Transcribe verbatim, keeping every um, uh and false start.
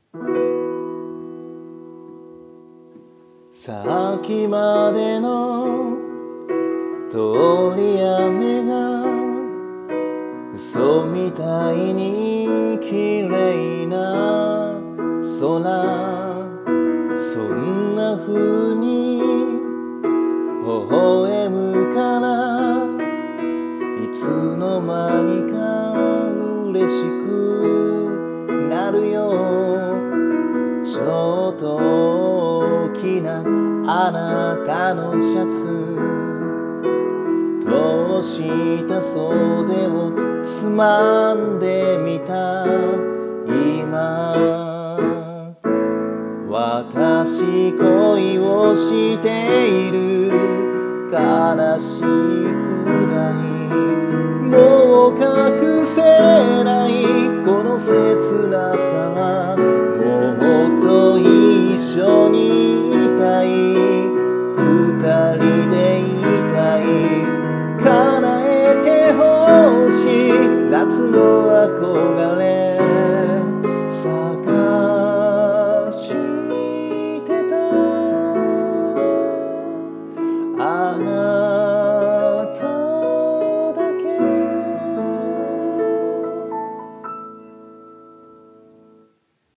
さっきまでの通り雨が嘘みたいに綺麗な空、そんな風に微笑むからいつの間にか嬉しくなるよ。ちょっと大きなあなたのシャツ、どうした袖をつまんでみた。今私恋をしている、悲しいくらいもう隠せないこの切なさは、もっと一緒にいたい、二人でいたい、叶えてほしい夏の憧れ